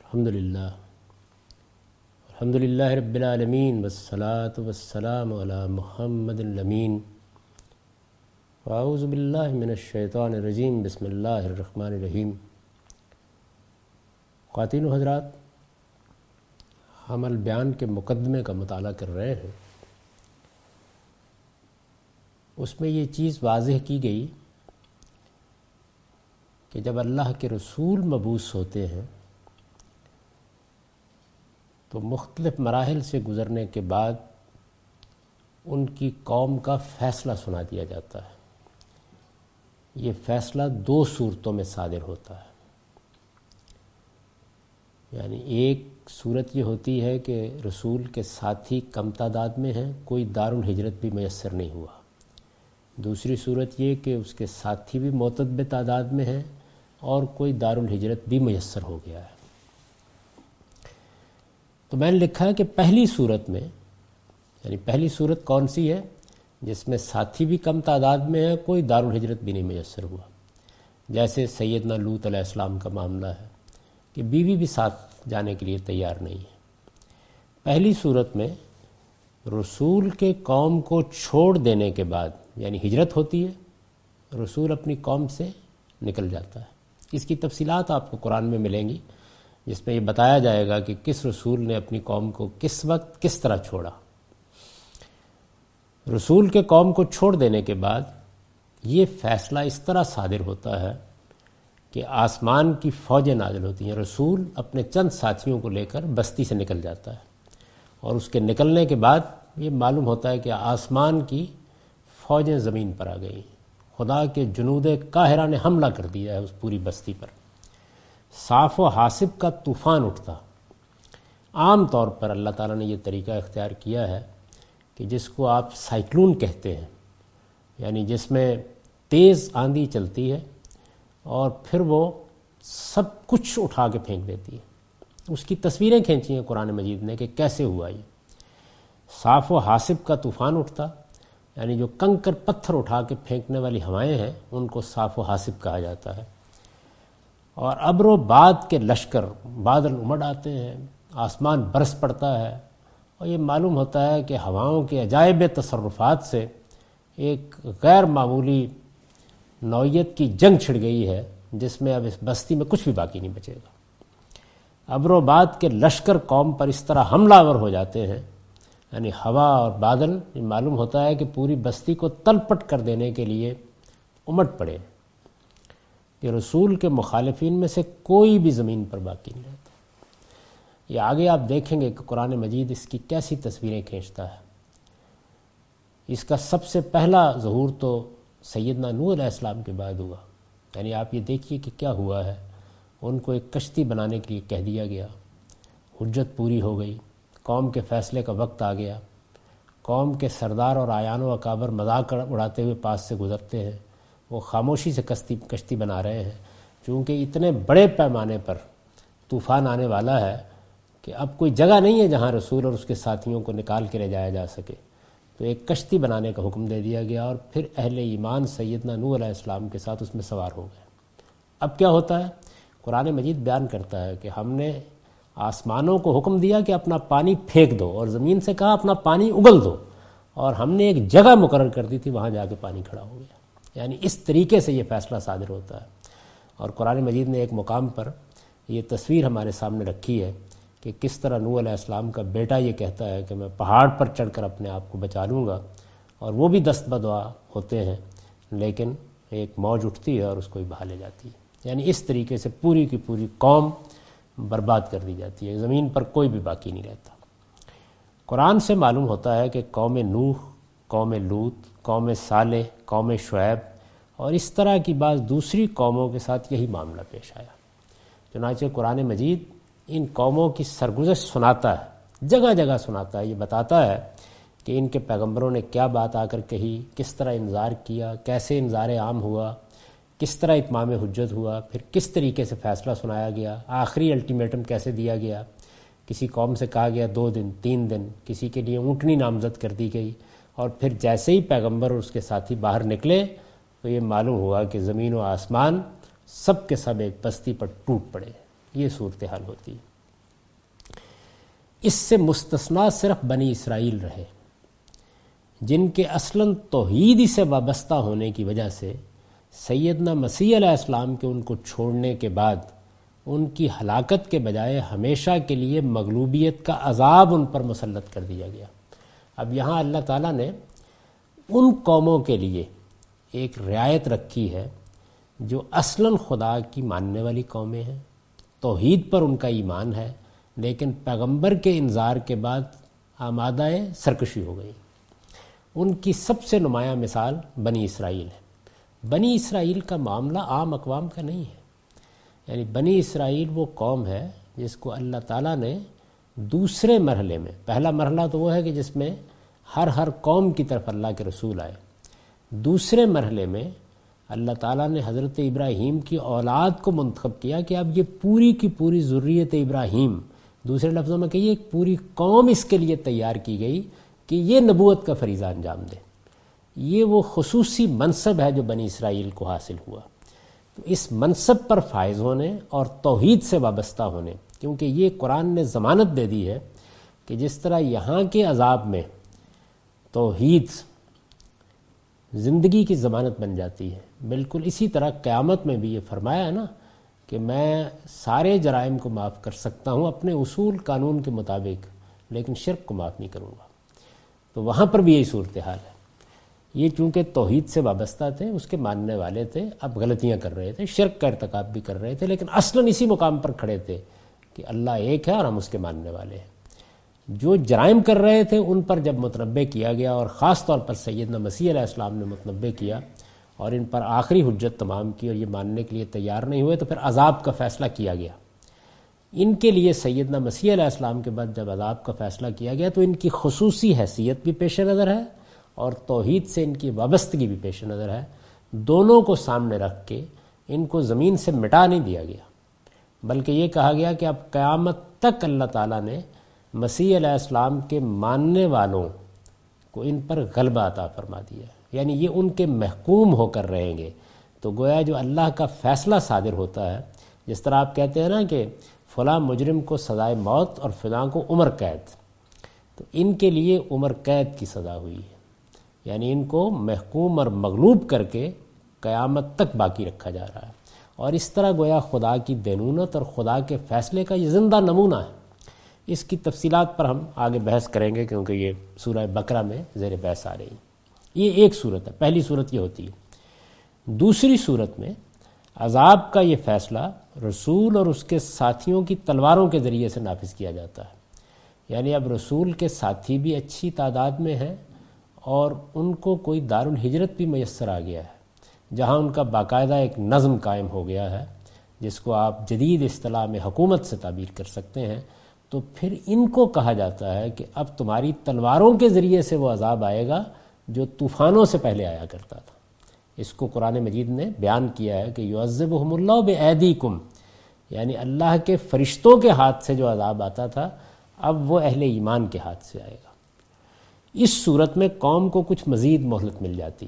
الحمدللہ رب العالمین والصلاة والسلام علی محمد الامین واعوذ باللہ من الشیطان الرجیم بسم اللہ الرحمن الرحیم۔ خواتین و حضرات، ہم البیان کے مقدمے کا مطالعہ کر رہے ہیں۔ اس میں یہ چیز واضح کی گئی کہ جب اللہ کے رسول مبعوث ہوتے ہیں تو مختلف مراحل سے گزرنے کے بعد ان کی قوم کا فیصلہ سنا دیا جاتا ہے۔ یہ فیصلہ دو صورتوں میں صادر ہوتا ہے، یعنی ایک صورت یہ ہوتی ہے کہ رسول کے ساتھی کم تعداد میں ہیں، کوئی دارالہجرت بھی میسر نہیں ہوا۔ دوسری صورت یہ کہ اس کے ساتھی بھی معتدب تعداد میں ہیں اور کوئی دارالہجرت بھی میسر ہو گیا ہے۔ تو میں نے لکھا ہے کہ پہلی صورت میں، یعنی پہلی صورت کون سی ہے؟ جس میں ساتھی بھی کم تعداد میں ہے، کوئی دارالہجرت بھی نہیں میسر ہوا، جیسے سیدنا لوط علیہ السلام کا معاملہ ہے کہ بیوی بھی ساتھ جانے کے لیے تیار نہیں ہے۔ پہلی صورت میں رسول کے قوم کو چھوڑ دینے کے بعد، یعنی ہجرت ہوتی ہے، رسول اپنی قوم سے نکل جاتا ہے۔ اس کی تفصیلات آپ کو قرآن میں ملیں گی، جس میں یہ بتایا جائے گا کہ کس رسول نے اپنی قوم کو کس وقت کس طرح چھوڑا۔ رسول کے قوم کو چھوڑ دینے کے بعد یہ فیصلہ اس طرح صادر ہوتا ہے کہ آسمان کی فوجیں نازل ہوتی ہیں۔ رسول اپنے چند ساتھیوں کو لے کر بستی سے نکل جاتا ہے، اور اس کے نکلنے کے بعد یہ معلوم ہوتا ہے کہ آسمان کی فوجیں زمین پر آ گئی، خدا کے جنود قاہرہ نے حملہ کر دیا ہے اس پوری بستی پر۔ صاف و حاسب کا طوفان اٹھتا۔ عام طور پر اللہ تعالیٰ نے یہ طریقہ اختیار کیا ہے کہ جس کو آپ سائیکلون کہتے ہیں، یعنی جس میں تیز آندھی چلتی ہے اور پھر وہ سب کچھ اٹھا کے پھینک دیتی ہے۔ اس کی تصویریں کھینچی ہیں قرآن مجید نے کہ کیسے ہوا یہ۔ صاف و حاسب کا طوفان اٹھتا، یعنی جو کنکر پتھر اٹھا کے پھینکنے والی ہوائیں ہیں ان کو صاف و حاسب کہا جاتا ہے۔ اور ابر و باد کے لشکر، بادل امڑ آتے ہیں، آسمان برس پڑتا ہے، اور یہ معلوم ہوتا ہے کہ ہواؤں کے عجائب تصرفات سے ایک غیر معمولی نوعیت کی جنگ چھڑ گئی ہے، جس میں اب اس بستی میں کچھ بھی باقی نہیں بچے گا۔ ابر و باد کے لشکر قوم پر اس طرح حملہ آور ہو جاتے ہیں، یعنی ہوا اور بادل، یہ معلوم ہوتا ہے کہ پوری بستی کو تلپٹ کر دینے کے لیے امٹ پڑے کہ رسول کے مخالفین میں سے کوئی بھی زمین پر باقی نہیں رہتا۔ یہ آگے آپ دیکھیں گے کہ قرآن مجید اس کی کیسی تصویریں کھینچتا ہے۔ اس کا سب سے پہلا ظہور تو سیدنا نوح علیہ السلام کے بعد ہوا، یعنی آپ یہ دیکھیے کہ کیا ہوا ہے۔ ان کو ایک کشتی بنانے کے لیے کہہ دیا گیا، حجت پوری ہو گئی، قوم کے فیصلے کا وقت آ گیا۔ قوم کے سردار اور اعیان و اکابر مذاق اڑاتے ہوئے پاس سے گزرتے ہیں، وہ خاموشی سے کشتی بنا رہے ہیں، چونکہ اتنے بڑے پیمانے پر طوفان آنے والا ہے کہ اب کوئی جگہ نہیں ہے جہاں رسول اور اس کے ساتھیوں کو نکال کے لے جایا جا سکے۔ تو ایک کشتی بنانے کا حکم دے دیا گیا، اور پھر اہل ایمان سیدنا نوح علیہ السلام کے ساتھ اس میں سوار ہو گئے۔ اب کیا ہوتا ہے؟ قرآن مجید بیان کرتا ہے کہ ہم نے آسمانوں کو حکم دیا کہ اپنا پانی پھینک دو، اور زمین سے کہا اپنا پانی اگل دو، اور ہم نے ایک جگہ مقرر کر دی تھی، وہاں جا کے پانی کھڑا ہو گیا۔ یعنی اس طریقے سے یہ فیصلہ صادر ہوتا ہے۔ اور قرآن مجید نے ایک مقام پر یہ تصویر ہمارے سامنے رکھی ہے کہ کس طرح نوح علیہ السلام کا بیٹا یہ کہتا ہے کہ میں پہاڑ پر چڑھ کر اپنے آپ کو بچا لوں گا، اور وہ بھی دست بدعا ہوتے ہیں، لیکن ایک موج اٹھتی ہے اور اس کو ہی بہا لے جاتی ہے۔ یعنی اس طریقے سے پوری کی پوری قوم برباد کر دی جاتی ہے، زمین پر کوئی بھی باقی نہیں رہتا۔ قرآن سے معلوم ہوتا ہے کہ قوم نوح، قوم لوط، قوم صالح، قوم شعیب اور اس طرح کی بعض دوسری قوموں کے ساتھ یہی معاملہ پیش آیا۔ چنانچہ قرآن مجید ان قوموں کی سرگزشت سناتا ہے، جگہ جگہ سناتا ہے، یہ بتاتا ہے کہ ان کے پیغمبروں نے کیا بات آ کر کہی، کس طرح انذار کیا، کیسے انذار عام ہوا، کس طرح اتمام حجت ہوا، پھر کس طریقے سے فیصلہ سنایا گیا، آخری الٹیمیٹم کیسے دیا گیا۔ کسی قوم سے کہا گیا 2 دن 3 دن، کسی کے لیے اونٹنی نامزد کر دی گئی، اور پھر جیسے ہی پیغمبر اور اس کے ساتھی باہر نکلے تو یہ معلوم ہوا کہ زمین و آسمان سب کے سب ایک بستی پر ٹوٹ پڑے۔ یہ صورتحال ہوتی ہے۔ اس سے مستثنا صرف بنی اسرائیل رہے، جن کے اصلاً توحید سے وابستہ ہونے کی وجہ سے سیدنا مسیح علیہ السلام کے ان کو چھوڑنے کے بعد ان کی ہلاکت کے بجائے ہمیشہ کے لیے مغلوبیت کا عذاب ان پر مسلط کر دیا گیا۔ اب یہاں اللہ تعالیٰ نے ان قوموں کے لیے ایک رعایت رکھی ہے جو اصلاً خدا کی ماننے والی قومیں ہیں، توحید پر ان کا ایمان ہے، لیکن پیغمبر کے انذار کے بعد آمادہ سرکشی ہو گئی۔ ان کی سب سے نمایاں مثال بنی اسرائیل ہے۔ بنی اسرائیل کا معاملہ عام اقوام کا نہیں ہے، یعنی بنی اسرائیل وہ قوم ہے جس کو اللہ تعالیٰ نے دوسرے مرحلے میں، پہلا مرحلہ تو وہ ہے کہ جس میں ہر قوم کی طرف اللہ کے رسول آئے، دوسرے مرحلے میں اللہ تعالیٰ نے حضرت ابراہیم کی اولاد کو منتخب کیا کہ اب یہ پوری کی پوری ذریت ابراہیم، دوسرے لفظوں میں کہیے ایک پوری قوم اس کے لیے تیار کی گئی کہ یہ نبوت کا فریضہ انجام دے۔ یہ وہ خصوصی منصب ہے جو بنی اسرائیل کو حاصل ہوا۔ تو اس منصب پر فائز ہونے اور توحید سے وابستہ ہونے، کیونکہ یہ قرآن نے ضمانت دے دی ہے کہ جس طرح یہاں کے عذاب میں توحید زندگی کی ضمانت بن جاتی ہے، بالکل اسی طرح قیامت میں بھی یہ فرمایا ہے نا کہ میں سارے جرائم کو معاف کر سکتا ہوں اپنے اصول قانون کے مطابق، لیکن شرک کو معاف نہیں کروں گا۔ تو وہاں پر بھی یہی صورتحال ہے۔ یہ چونکہ توحید سے وابستہ تھے، اس کے ماننے والے تھے، اب غلطیاں کر رہے تھے، شرک کا ارتکاب بھی کر رہے تھے، لیکن اصلاً اسی مقام پر کھڑے تھے کہ اللہ ایک ہے اور ہم اس کے ماننے والے ہیں۔ جو جرائم کر رہے تھے ان پر جب متنبع کیا گیا، اور خاص طور پر سیدنا مسیح علیہ السلام نے متنبع کیا اور ان پر آخری حجت تمام کی اور یہ ماننے کے لیے تیار نہیں ہوئے، تو پھر عذاب کا فیصلہ کیا گیا۔ ان کے لیے سیدنا مسیح علیہ السلام کے بعد جب عذاب کا فیصلہ کیا گیا تو ان کی خصوصی حیثیت بھی پیش نظر ہے اور توحید سے ان کی وابستگی بھی پیش نظر ہے۔ دونوں کو سامنے رکھ کے ان کو زمین سے مٹا نہیں دیا گیا، بلکہ یہ کہا گیا کہ اب قیامت تک اللہ تعالیٰ نے مسیح علیہ السلام کے ماننے والوں کو ان پر غلبہ عطا فرما دیا، یعنی یہ ان کے محکوم ہو کر رہیں گے۔ تو گویا جو اللہ کا فیصلہ صادر ہوتا ہے، جس طرح آپ کہتے ہیں نا کہ فلاں مجرم کو سزائے موت اور فلاں کو عمر قید، تو ان کے لیے عمر قید کی سزا ہوئی ہے، یعنی ان کو محکوم اور مغلوب کر کے قیامت تک باقی رکھا جا رہا ہے۔ اور اس طرح گویا خدا کی دینونت اور خدا کے فیصلے کا یہ زندہ نمونہ ہے۔ اس کی تفصیلات پر ہم آگے بحث کریں گے، کیونکہ یہ سورہ بقرہ میں زیر بحث آ رہی ہے۔ یہ ایک صورت ہے، پہلی صورت یہ ہوتی ہے۔ دوسری صورت میں عذاب کا یہ فیصلہ رسول اور اس کے ساتھیوں کی تلواروں کے ذریعے سے نافذ کیا جاتا ہے، یعنی اب رسول کے ساتھی بھی اچھی تعداد میں ہیں اور ان کو کوئی دارالہجرت بھی میسر آ گیا ہے، جہاں ان کا باقاعدہ ایک نظم قائم ہو گیا ہے، جس کو آپ جدید اصطلاح میں حکومت سے تعبیر کر سکتے ہیں۔ تو پھر ان کو کہا جاتا ہے کہ اب تمہاری تلواروں کے ذریعے سے وہ عذاب آئے گا جو طوفانوں سے پہلے آیا کرتا تھا۔ اس کو قرآن مجید نے بیان کیا ہے کہ یعذبہم اللہ بایدیکم، یعنی اللہ کے فرشتوں کے ہاتھ سے جو عذاب آتا تھا اب وہ اہل ایمان کے ہاتھ سے آئے گا۔ اس صورت میں قوم کو کچھ مزید مہلت مل جاتی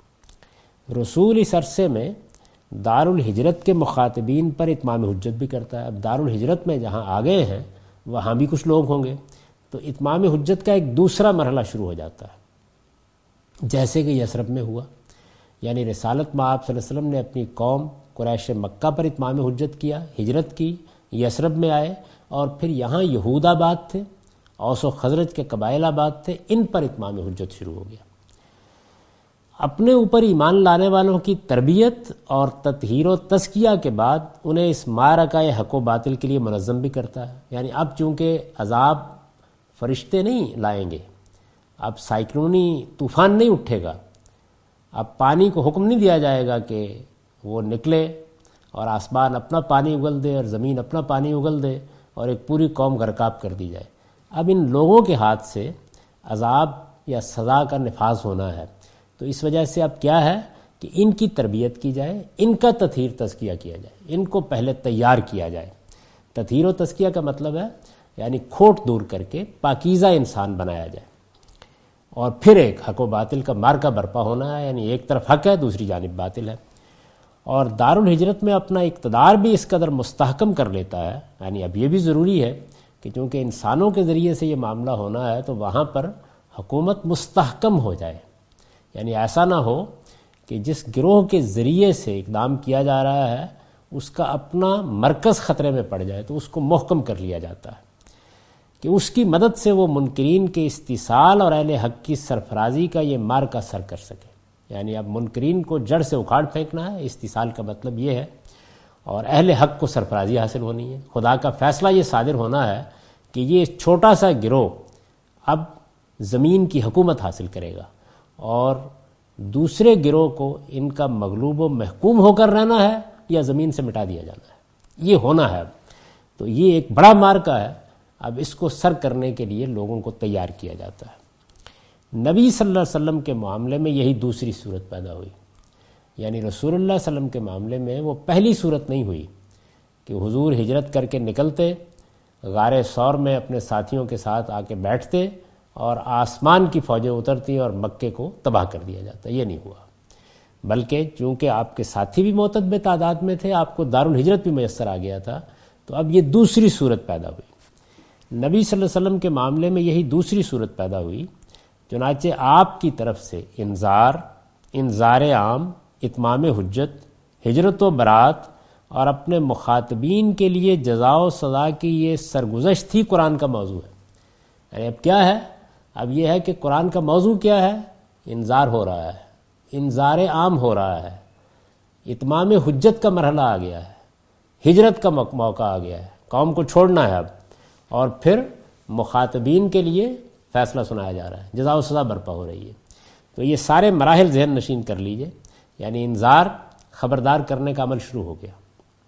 ہے۔ رسول اس عرصے میں دارالہجرت کے مخاطبین پر اتمام حجت بھی کرتا ہے۔ اب دارالہجرت میں جہاں آ گئے ہیں وہاں بھی کچھ لوگ ہوں گے، تو اتمام حجت کا ایک دوسرا مرحلہ شروع ہو جاتا ہے، جیسے کہ یثرب میں ہوا، یعنی رسالت میں آپ صلی اللہ علیہ وسلم نے اپنی قوم قریش مکہ پر اتمام حجت کیا، ہجرت کی، یثرب میں آئے، اور پھر یہاں یہود آباد تھے، اوس و خزرج کے قبائل آباد تھے، ان پر اتمام حجت شروع ہو گیا۔ اپنے اوپر ایمان لانے والوں کی تربیت اور تطہیر و تزکیہ کے بعد انہیں اس معرکہ حق و باطل کے لیے منظم بھی کرتا ہے، یعنی اب چونکہ عذاب فرشتے نہیں لائیں گے، اب سائیکلونی طوفان نہیں اٹھے گا، اب پانی کو حکم نہیں دیا جائے گا کہ وہ نکلے اور آسمان اپنا پانی اگل دے اور زمین اپنا پانی اگل دے اور ایک پوری قوم غرقاب کر دی جائے۔ اب ان لوگوں کے ہاتھ سے عذاب یا سزا کا نفاذ ہونا ہے، تو اس وجہ سے اب کیا ہے کہ ان کی تربیت کی جائے، ان کا تطہیر تزکیہ کیا جائے، ان کو پہلے تیار کیا جائے۔ تطہیر و تزکیہ کا مطلب ہے یعنی کھوٹ دور کر کے پاکیزہ انسان بنایا جائے، اور پھر ایک حق و باطل کا مارکہ برپا ہونا ہے، یعنی ایک طرف حق ہے دوسری جانب باطل ہے۔ اور دارالہجرت میں اپنا اقتدار بھی اس قدر مستحکم کر لیتا ہے، یعنی اب یہ بھی ضروری ہے کہ چونکہ انسانوں کے ذریعے سے یہ معاملہ ہونا ہے تو وہاں پر حکومت مستحکم ہو جائے، یعنی ایسا نہ ہو کہ جس گروہ کے ذریعے سے اقدام کیا جا رہا ہے اس کا اپنا مرکز خطرے میں پڑ جائے تو اس کو محکم کر لیا جاتا ہے کہ اس کی مدد سے وہ منکرین کے استیصال اور اہل حق کی سرفرازی کا یہ مارکا سر کر سکے۔ یعنی اب منکرین کو جڑ سے اکھاڑ پھینکنا ہے، استیصال کا مطلب یہ ہے، اور اہل حق کو سرفرازی حاصل ہونی ہے۔ خدا کا فیصلہ یہ صادر ہونا ہے کہ یہ چھوٹا سا گروہ اب زمین کی حکومت حاصل کرے گا اور دوسرے گروہ کو ان کا مغلوب و محکوم ہو کر رہنا ہے یا زمین سے مٹا دیا جانا ہے، یہ ہونا ہے۔ تو یہ ایک بڑا مارکا ہے، اب اس کو سر کرنے کے لیے لوگوں کو تیار کیا جاتا ہے۔ نبی صلی اللہ علیہ وسلم کے معاملے میں یہی دوسری صورت پیدا ہوئی، یعنی رسول اللہ صلی اللہ علیہ وسلم کے معاملے میں وہ پہلی صورت نہیں ہوئی کہ حضور ہجرت کر کے نکلتے، غار ثور میں اپنے ساتھیوں کے ساتھ آ کے بیٹھتے اور آسمان کی فوجیں اترتی اور مکے کو تباہ کر دیا جاتا، یہ نہیں ہوا۔ بلکہ چونکہ آپ کے ساتھی بھی معتدب تعداد میں تھے، آپ کو دارالہجرت بھی میسر آ گیا تھا، تو اب یہ دوسری صورت پیدا ہوئی۔ نبی صلی اللہ علیہ وسلم کے معاملے میں یہی دوسری صورت پیدا ہوئی، چنانچہ آپ کی طرف سے انذار عام، اتمام حجت، ہجرت و برات اور اپنے مخاطبین کے لیے جزا و سزا کی یہ سرگزشت تھی قرآن کا موضوع ہے۔ یعنی اب کیا ہے؟ اب یہ ہے کہ قرآن کا موضوع کیا ہے؟ انذار ہو رہا ہے، انذار عام ہو رہا ہے، اتمام حجت کا مرحلہ آ گیا ہے، ہجرت کا موقع آ گیا ہے، قوم کو چھوڑنا ہے اب، اور پھر مخاطبین کے لیے فیصلہ سنایا جا رہا ہے، جزا و سزا برپا ہو رہی ہے۔ تو یہ سارے مراحل ذہن نشین کر لیجئے، یعنی انذار، خبردار کرنے کا عمل شروع ہو گیا۔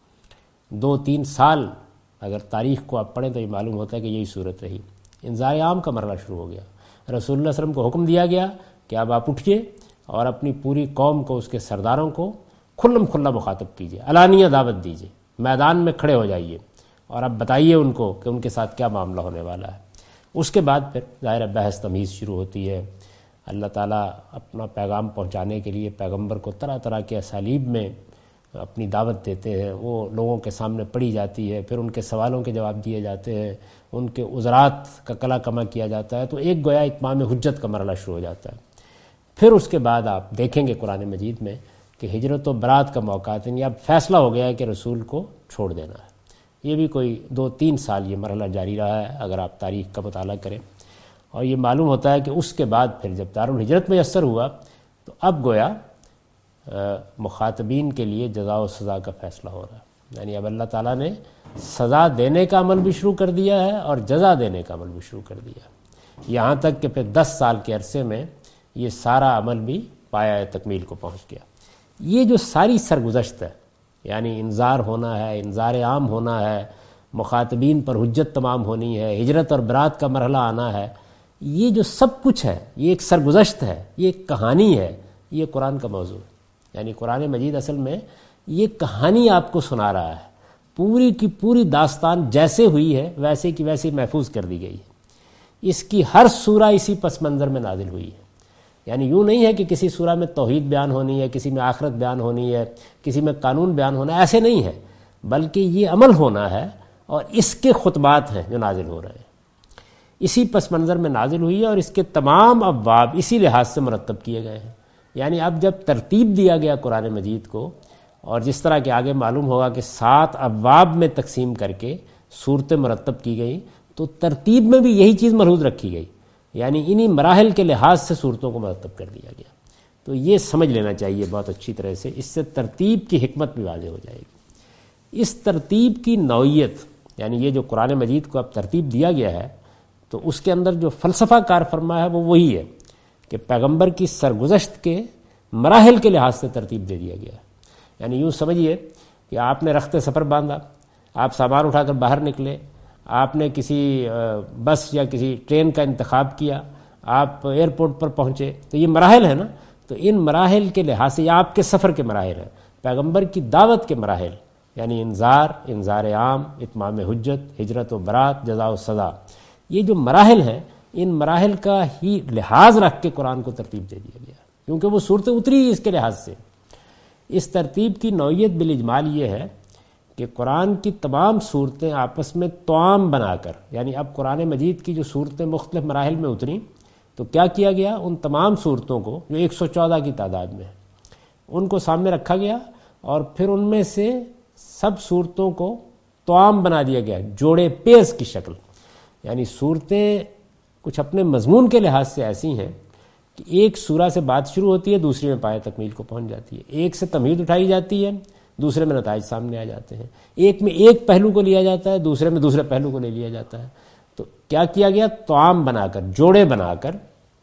2-3 سال اگر تاریخ کو آپ پڑھیں تو یہ معلوم ہوتا ہے کہ یہی صورت رہی۔ انذار عام کا مرحلہ شروع ہو گیا، رسول اللہ صلی اللہ علیہ وسلم کو حکم دیا گیا کہ اب آپ اٹھیے اور اپنی پوری قوم کو، اس کے سرداروں کو کھلم کھلا مخاطب کیجیے، علانیہ دعوت دیجیے، میدان میں کھڑے ہو جائیے اور اب بتائیے ان کو کہ ان کے ساتھ کیا معاملہ ہونے والا ہے۔ اس کے بعد پھر ظاہر بحث تمیز شروع ہوتی ہے۔ اللہ تعالیٰ اپنا پیغام پہنچانے کے لیے پیغمبر کو طرح طرح کے اسالیب میں اپنی دعوت دیتے ہیں، وہ لوگوں کے سامنے پڑھی جاتی ہے، پھر ان کے سوالوں کے جواب دیے جاتے ہیں، ان کے عذرات کا کلا کما کیا جاتا ہے، تو ایک گویا اتمام حجت کا مرحلہ شروع ہو جاتا ہے۔ پھر اس کے بعد آپ دیکھیں گے قرآن مجید میں کہ ہجرت و برات کا موقع، یعنی اب فیصلہ ہو گیا ہے کہ رسول کو چھوڑ دینا ہے۔ یہ بھی کوئی 2-3 سال یہ مرحلہ جاری رہا ہے اگر آپ تاریخ کا مطالعہ کریں، اور یہ معلوم ہوتا ہے کہ اس کے بعد پھر جب دارالہجرت میسر ہوا تو اب گویا مخاطبین کے لیے جزا و سزا کا فیصلہ ہو رہا ہے، یعنی اب اللہ تعالیٰ نے سزا دینے کا عمل بھی شروع کر دیا ہے اور جزا دینے کا عمل بھی شروع کر دیا ہے، یہاں تک کہ پھر 10 سال کے عرصے میں یہ سارا عمل بھی پایہ تکمیل کو پہنچ گیا۔ یہ جو ساری سرگزشت ہے، یعنی انذار ہونا ہے، انذار عام ہونا ہے، مخاطبین پر حجت تمام ہونی ہے، ہجرت اور برات کا مرحلہ آنا ہے، یہ جو سب کچھ ہے یہ ایک سرگزشت ہے، یہ ایک کہانی ہے، یہ قرآن کا موضوع ہے۔ یعنی قرآن مجید اصل میں یہ کہانی آپ کو سنا رہا ہے، پوری کی پوری داستان جیسے ہوئی ہے ویسے کی ویسے محفوظ کر دی گئی ہے۔ اس کی ہر سورہ اسی پس منظر میں نازل ہوئی ہے، یعنی یوں نہیں ہے کہ کسی سورہ میں توحید بیان ہونی ہے، کسی میں آخرت بیان ہونی ہے، کسی میں قانون بیان ہونا ہے، ایسے نہیں ہے، بلکہ یہ عمل ہونا ہے اور اس کے خطبات ہیں جو نازل ہو رہے ہیں، اسی پس منظر میں نازل ہوئی ہے، اور اس کے تمام ابواب اسی لحاظ سے مرتب کیے گئے ہیں۔ یعنی اب جب ترتیب دیا گیا قرآن مجید کو، اور جس طرح کہ آگے معلوم ہوگا کہ 7 ابواب میں تقسیم کر کے صورتیں مرتب کی گئی، تو ترتیب میں بھی یہی چیز ملحوظ رکھی گئی، یعنی انہی مراحل کے لحاظ سے صورتوں کو مرتب کر دیا گیا۔ تو یہ سمجھ لینا چاہیے بہت اچھی طرح سے، اس سے ترتیب کی حکمت بھی واضح ہو جائے گی۔ اس ترتیب کی نوعیت، یعنی یہ جو قرآن مجید کو اب ترتیب دیا گیا ہے، تو اس کے اندر جو فلسفہ کار فرما ہے وہ وہی ہے کہ پیغمبر کی سرگزشت کے مراحل کے لحاظ سے ترتیب دے دیا گیا ہے۔ یعنی یوں سمجھیے کہ آپ نے رخت سفر باندھا، آپ سامان اٹھا کر باہر نکلے، آپ نے کسی بس یا کسی ٹرین کا انتخاب کیا، آپ ایئرپورٹ پر پہنچے، تو یہ مراحل ہیں نا، تو ان مراحل کے لحاظ سے یہ آپ کے سفر کے مراحل ہیں، پیغمبر کی دعوت کے مراحل، یعنی انذار عام، اتمام حجت، ہجرت و برات، جزا و سزا، یہ جو مراحل ہیں ان مراحل کا ہی لحاظ رکھ کے قرآن کو ترتیب دے دیا گیا، کیونکہ وہ صورتیں اتری اس کے لحاظ سے۔ اس ترتیب کی نوعیت بالاجمال یہ ہے کہ قرآن کی تمام صورتیں آپس میں توام بنا کر، یعنی اب قرآن مجید کی جو صورتیں مختلف مراحل میں اتریں تو کیا کیا گیا، ان تمام صورتوں کو جو 114 کی تعداد میں ہیں ان کو سامنے رکھا گیا، اور پھر ان میں سے سب صورتوں کو توام بنا دیا گیا، جوڑے پیز کی شکل. یعنی صورتیں کچھ اپنے مضمون کے لحاظ سے ایسی ہیں کہ ایک سورہ سے بات شروع ہوتی ہے، دوسری میں پایہ تکمیل کو پہنچ جاتی ہے، ایک سے تمہید اٹھائی جاتی ہے، دوسرے میں نتائج سامنے آ جاتے ہیں، ایک میں ایک پہلو کو لیا جاتا ہے، دوسرے میں دوسرے پہلو کو لے لیا جاتا ہے. تو کیا کیا گیا، توام بنا کر، جوڑے بنا کر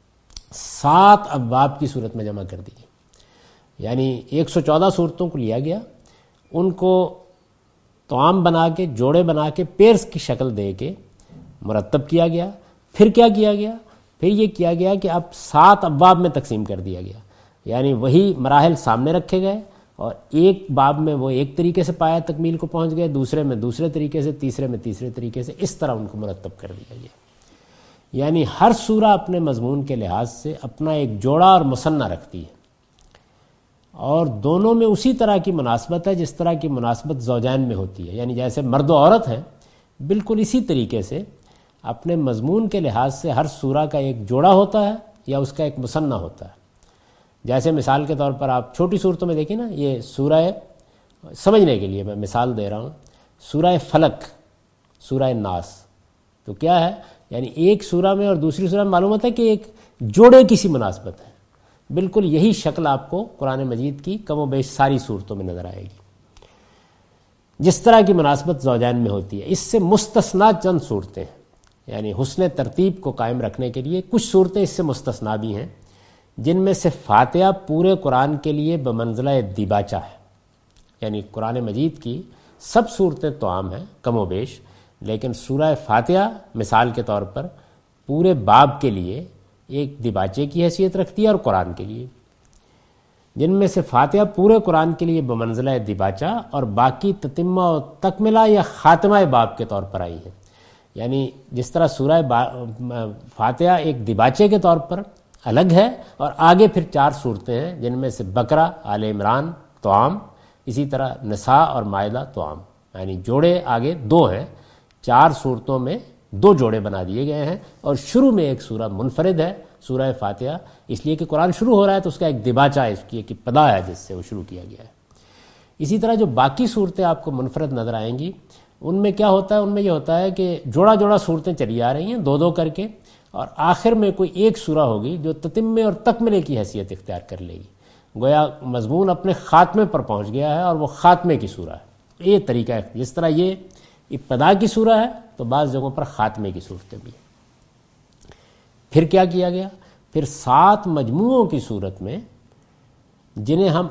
7 ابواب کی صورت میں جمع کر دی گئی. یعنی 114 صورتوں کو لیا گیا، ان کو توام بنا کے، جوڑے بنا کے، پیرس کی شکل دے کے مرتب کیا گیا. پھر کیا کیا گیا، پھر یہ کیا گیا کہ اب 7 ابواب میں تقسیم کر دیا گیا. یعنی وہی مراحل سامنے رکھے گئے، اور ایک باب میں وہ ایک طریقے سے پایہ تکمیل کو پہنچ گئے، دوسرے میں دوسرے طریقے سے، تیسرے میں تیسرے طریقے سے، اس طرح ان کو مرتب کر دیا گیا. یعنی ہر سورہ اپنے مضمون کے لحاظ سے اپنا ایک جوڑا اور مثنیٰ رکھتی ہے، اور دونوں میں اسی طرح کی مناسبت ہے جس طرح کی مناسبت زوجین میں ہوتی ہے. یعنی جیسے مرد و عورت ہیں، بالکل اسی طریقے سے اپنے مضمون کے لحاظ سے ہر سورہ کا ایک جوڑا ہوتا ہے یا اس کا ایک مثنیٰ ہوتا ہے. جیسے مثال کے طور پر آپ چھوٹی صورتوں میں دیکھیں نا، یہ سورہ، سمجھنے کے لیے میں مثال دے رہا ہوں، سورہ فلق، سورہ ناس، تو کیا ہے، یعنی ایک سورہ میں اور دوسری سورہ میں معلوم ہوتا ہے کہ ایک جوڑے کی سی مناسبت ہے. بالکل یہی شکل آپ کو قرآن مجید کی کم و بیش ساری صورتوں میں نظر آئے گی، جس طرح کی مناسبت زوجین میں ہوتی ہے. اس سے مستثنا چند صورتیں ہیں، یعنی حسن ترتیب کو قائم رکھنے کے لیے کچھ صورتیں اس سے مستثنا بھی ہیں، جن میں سے فاتحہ پورے قرآن کے لیے بمنزلہ دیباچہ ہے. یعنی قرآن مجید کی سب صورتیں توام ہیں کم و بیش، لیکن سورہ فاتحہ مثال کے طور پر پورے باب کے لیے ایک دیباچے کی حیثیت رکھتی ہے، اور قرآن کے لیے، جن میں سے فاتحہ پورے قرآن کے لیے بمنزلہ دیباچہ، اور باقی تتمہ و تکملہ یا خاتمہ باب کے طور پر آئی ہیں. یعنی جس طرح سورہ فاتحہ ایک دیباچے کے طور پر الگ ہے، اور آگے پھر 4 صورتیں ہیں جن میں سے بقرہ، آل عمران توام، اسی طرح نساء اور مائدہ توام. یعنی جوڑے آگے 2 ہیں، 4 صورتوں میں 2 جوڑے بنا دیے گئے ہیں، اور شروع میں ایک سورہ منفرد ہے، سورہ فاتحہ، اس لیے کہ قرآن شروع ہو رہا ہے تو اس کا ایک دیباچہ ہے، اس کی ایک ابتدا ہے جس سے وہ شروع کیا گیا ہے. اسی طرح جو باقی صورتیں آپ کو منفرد نظر آئیں گی، ان میں کیا ہوتا ہے، ان میں یہ ہوتا ہے کہ جوڑا جوڑا صورتیں چلی آ رہی ہیں 2 کر کے، اور آخر میں کوئی ایک سورہ ہوگی جو تتمے اور تکملے کی حیثیت اختیار کر لے گی، گویا مضمون اپنے خاتمے پر پہنچ گیا ہے اور وہ خاتمے کی سورہ ہے. یہ طریقہ ہے، جس طرح یہ ابتدا کی سورہ ہے تو بعض جگہوں پر خاتمے کی صورتیں بھی ہیں. پھر کیا کیا گیا، پھر 7 مجموعوں کی صورت میں جنہیں ہم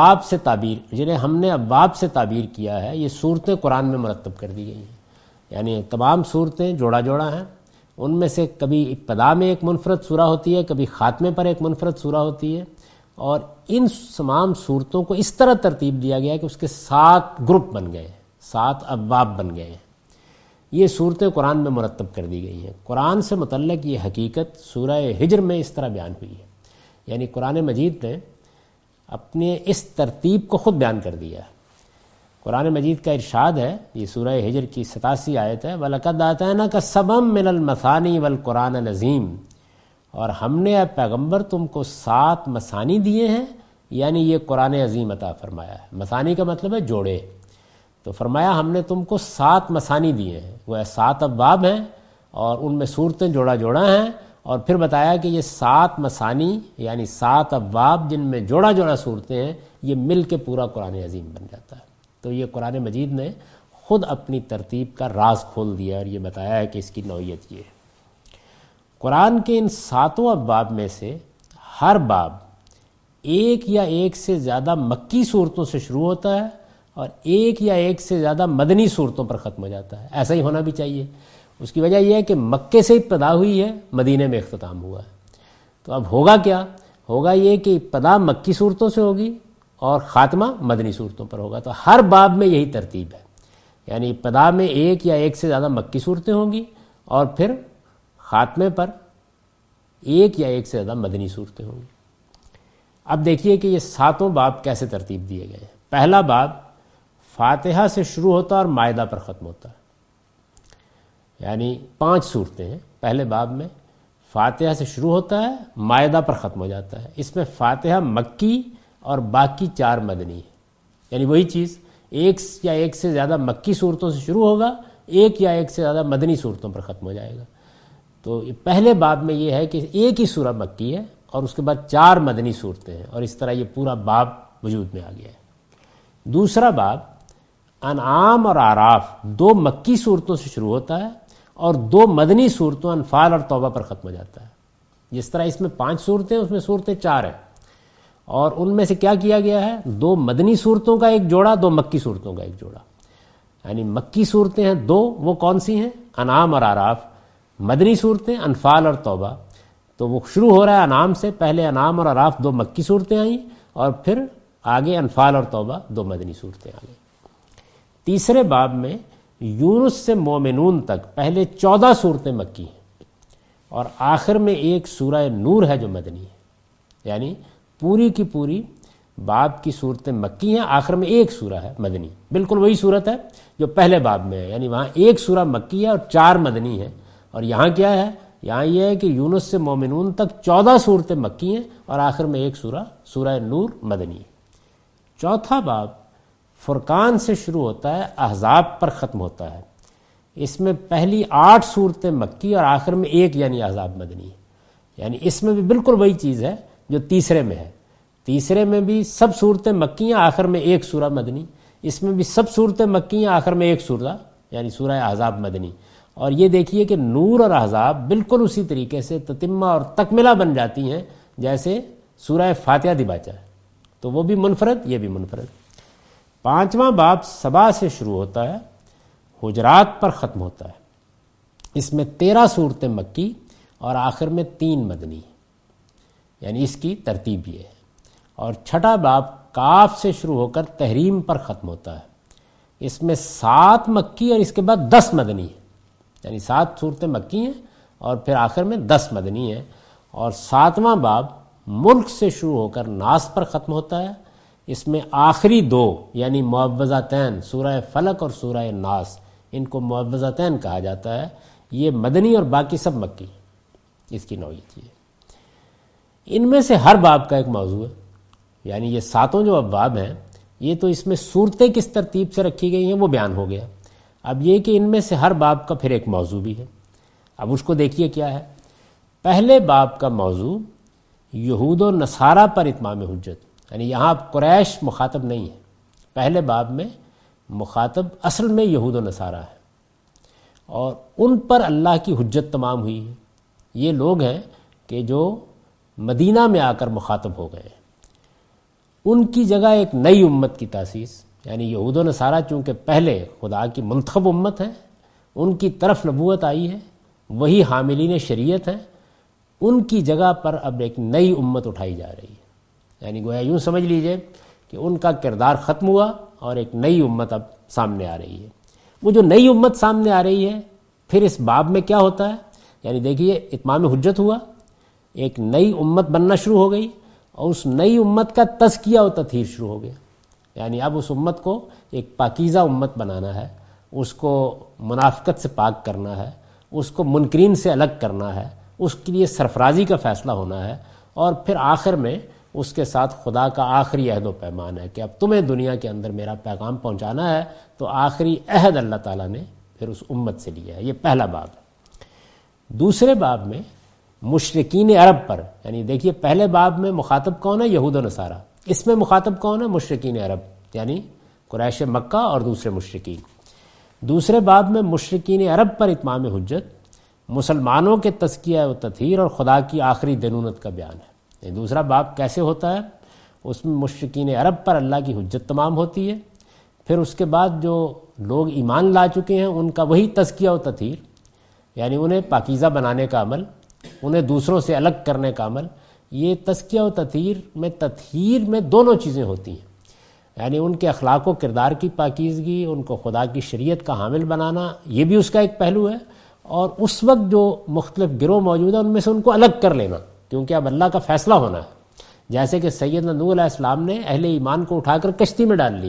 نے ابواب سے تعبیر کیا ہے، یہ صورتیں قرآن میں مرتب کر دی گئی ہیں. یعنی تمام صورتیں جوڑا جوڑا ہیں، ان میں سے کبھی ابتدا میں ایک منفرد سورہ ہوتی ہے، کبھی خاتمے پر ایک منفرد سورہ ہوتی ہے، اور ان تمام صورتوں کو اس طرح ترتیب دیا گیا کہ اس کے 7 گروپ بن گئے، 7 ابواب بن گئے ہیں. یہ صورتیں قرآن میں مرتب کر دی گئی ہیں. قرآن سے متعلق یہ حقیقت سورہ ہجر میں اس طرح بیان ہوئی ہے. یعنی قرآن مجید نے اپنے اس ترتیب کو خود بیان کر دیا ہے. قرآن مجید کا ارشاد ہے، یہ سورہ ہجر کی 87 آیت ہے، وَلَقَدْ آتَيْنَاكَ سَبْعًا مِّنَ الْمَثَانِي وَالْقُرْآنَ الْعَظِيمِ، اور ہم نے اے پیغمبر تم کو 7 مثانی دیے ہیں، یعنی یہ قرآن عظیم عطا فرمایا ہے. مثانی کا مطلب ہے جوڑے، تو فرمایا ہم نے تم کو 7 مثانی دیے ہیں، وہ 7 ابواب ہیں اور ان میں صورتیں جوڑا جوڑا ہیں. اور پھر بتایا کہ یہ 7 مثانی یعنی 7 ابواب جن میں جوڑا جوڑا صورتیں ہیں، یہ مل کے پورا قرآن عظیم بن جاتا ہے. تو یہ قرآن مجید نے خود اپنی ترتیب کا راز کھول دیا اور یہ بتایا ہے کہ اس کی نوعیت یہ ہے. قرآن کے ان 7 ابواب میں سے ہر باب ایک یا ایک سے زیادہ مکی صورتوں سے شروع ہوتا ہے اور ایک یا ایک سے زیادہ مدنی صورتوں پر ختم ہو جاتا ہے. ایسا ہی ہونا بھی چاہیے. اس کی وجہ یہ ہے کہ مکے سے ابتدا ہوئی ہے، مدینے میں اختتام ہوا ہے. تو اب ہوگا کیا؟ ہوگا یہ کہ ابتدا مکی صورتوں سے ہوگی اور خاتمہ مدنی صورتوں پر ہوگا. تو ہر باب میں یہی ترتیب ہے، یعنی ابتدا میں ایک یا ایک سے زیادہ مکی صورتیں ہوں گی اور پھر خاتمے پر ایک یا ایک سے زیادہ مدنی صورتیں ہوں گی. اب دیکھیے کہ یہ 7 باب کیسے ترتیب دیے گئے ہیں. پہلا باب فاتحہ سے شروع ہوتا ہے اور مائدہ پر ختم ہوتا ہے. یعنی 5 صورتیں ہیں پہلے باب میں. فاتحہ سے شروع ہوتا ہے، مائدہ پر ختم ہو جاتا ہے. اس میں فاتحہ مکی اور باقی 4 مدنی ہیں. یعنی وہی چیز، ایک یا ایک سے زیادہ مکی صورتوں سے شروع ہوگا، ایک یا ایک سے زیادہ مدنی صورتوں پر ختم ہو جائے گا. تو پہلے باب میں یہ ہے کہ ایک ہی سورہ مکی ہے اور اس کے بعد 4 مدنی صورتیں ہیں، اور اس طرح یہ پورا باب وجود میں آ گیا ہے. دوسرا باب انعام اور اعراف 2 مکی صورتوں سے شروع ہوتا ہے اور 2 مدنی صورتوں انفال اور توبہ پر ختم ہو جاتا ہے. جس طرح اس میں 5 صورتیں، اس میں صورتیں 4 ہیں، اور ان میں سے کیا کیا گیا ہے، 2 مدنی صورتوں کا ایک جوڑا، 2 مکی صورتوں کا ایک جوڑا. یعنی مکی صورتیں ہیں 2، وہ کون سی ہیں؟ انعام اور اعراف. مدنی صورتیں انفال اور توبہ. تو وہ شروع ہو رہا ہے انعام سے، پہلے انعام اور اعراف 2 مکی صورتیں آئیں، اور پھر آگے انفال اور توبہ 2 مدنی صورتیں آ گئیں. تیسرے باب میں یونس سے مومنون تک پہلے 14 صورتیں مکی ہیں، اور آخر میں ایک سورہ نور ہے جو مدنی ہے. یعنی پوری کی پوری باب کی صورتیں مکی ہیں، آخر میں ایک سورہ ہے مدنی. بالکل وہی صورت ہے جو پہلے باب میں ہے. یعنی وہاں ایک سورہ مکی ہے اور 4 مدنی ہے، اور یہاں کیا ہے؟ یہاں یہ ہے کہ یونس سے مومنون تک 14 صورتیں مکی ہیں اور آخر میں ایک سورہ نور مدنی ہے. چوتھا باب فرقان سے شروع ہوتا ہے، احزاب پر ختم ہوتا ہے. اس میں پہلی 8 صورتیں مکی اور آخر میں ایک یعنی احزاب مدنی ہے. یعنی اس میں بھی بالکل وہی چیز ہے جو تیسرے میں ہے. تیسرے میں بھی سب صورتیں مکی ہیں، آخر میں ایک سورہ مدنی. اس میں بھی سب صورتیں مکی ہیں، آخر میں ایک سورہ یعنی سورہ احزاب مدنی. اور یہ دیکھیے کہ نور اور احزاب بالکل اسی طریقے سے تتمہ اور تکملہ بن جاتی ہیں جیسے سورہ فاتحہ دباچہ ہے. تو وہ بھی منفرد، یہ بھی منفرد. 5واں باب سبا سے شروع ہوتا ہے، حجرات پر ختم ہوتا ہے. اس میں 13 صورتیں مکی اور آخر میں 3 مدنی. یعنی اس کی ترتیب یہ ہے. اور 6واں باب کاف سے شروع ہو کر تحریم پر ختم ہوتا ہے. اس میں 7 مکی اور اس کے بعد 10 مدنی ہے. یعنی 7 صورتیں مکی ہیں اور پھر آخر میں 10 مدنی ہیں. اور 7واں باب ملک سے شروع ہو کر ناس پر ختم ہوتا ہے. اس میں آخری 2 یعنی معوذتین سورہ فلق اور سورہ ناس، ان کو معوذتین کہا جاتا ہے. یہ مدنی اور باقی سب مکی. اس کی نوعیت یہ ہے. ان میں سے ہر باب کا ایک موضوع ہے. یعنی یہ 7 جو ابواب ہیں، یہ تو اس میں صورتیں کس ترتیب سے رکھی گئی ہیں وہ بیان ہو گیا. اب یہ کہ ان میں سے ہر باب کا پھر ایک موضوع بھی ہے. اب اس کو دیکھیے کیا ہے. پہلے باب کا موضوع یہود و نصارہ پر اتمام حجت. یعنی یہاں قریش مخاطب نہیں ہے. پہلے باب میں مخاطب اصل میں یہود و نصارہ ہے، اور ان پر اللہ کی حجت تمام ہوئی ہے. یہ لوگ ہیں کہ جو مدینہ میں آ کر مخاطب ہو گئے ہیں. ان کی جگہ ایک نئی امت کی تاسیس. یعنی یہود و نصارہ چونکہ پہلے خدا کی منتخب امت ہے، ان کی طرف نبوت آئی ہے، وہی حاملین شریعت ہیں. ان کی جگہ پر اب ایک نئی امت اٹھائی جا رہی ہے. یعنی گویا یوں سمجھ لیجئے کہ ان کا کردار ختم ہوا اور ایک نئی امت اب سامنے آ رہی ہے. وہ جو نئی امت سامنے آ رہی ہے، پھر اس باب میں کیا ہوتا ہے؟ یعنی دیکھیے اتمام حجت ہوا، ایک نئی امت بننا شروع ہو گئی، اور اس نئی امت کا تزکیہ و تطہیر شروع ہو گیا. یعنی اب اس امت کو ایک پاکیزہ امت بنانا ہے، اس کو منافقت سے پاک کرنا ہے، اس کو منکرین سے الگ کرنا ہے، اس کے لیے سرفرازی کا فیصلہ ہونا ہے. اور پھر آخر میں اس کے ساتھ خدا کا آخری عہد و پیمان ہے کہ اب تمہیں دنیا کے اندر میرا پیغام پہنچانا ہے. تو آخری عہد اللہ تعالیٰ نے پھر اس امت سے لیا ہے. یہ پہلا باب ہے. دوسرے باب میں مشرکین عرب پر، یعنی دیکھیے پہلے باب میں مخاطب کون ہے؟ یہود و نصارہ. اس میں مخاطب کون ہے؟ مشرکین عرب، یعنی قریش مکہ اور دوسرے مشرکین. دوسرے باب میں مشرکین عرب پر اتمام حجت، مسلمانوں کے تزکیہ و تطہیر اور خدا کی آخری دینونت کا بیان ہے. یہ دوسرا باب کیسے ہوتا ہے؟ اس میں مشرکین عرب پر اللہ کی حجت تمام ہوتی ہے. پھر اس کے بعد جو لوگ ایمان لا چکے ہیں ان کا وہی تزکیہ و تطہیر، یعنی انہیں پاکیزہ بنانے کا عمل، انہیں دوسروں سے الگ کرنے کا عمل. یہ تزکیہ و تطہیر میں دونوں چیزیں ہوتی ہیں. یعنی ان کے اخلاق و کردار کی پاکیزگی، ان کو خدا کی شریعت کا حامل بنانا، یہ بھی اس کا ایک پہلو ہے. اور اس وقت جو مختلف گروہ موجود ہیں ان میں سے ان کو الگ کر لینا، کیونکہ اب اللہ کا فیصلہ ہونا ہے. جیسے کہ سیدنا نوح علیہ السلام نے اہل ایمان کو اٹھا کر کشتی میں ڈال لیا،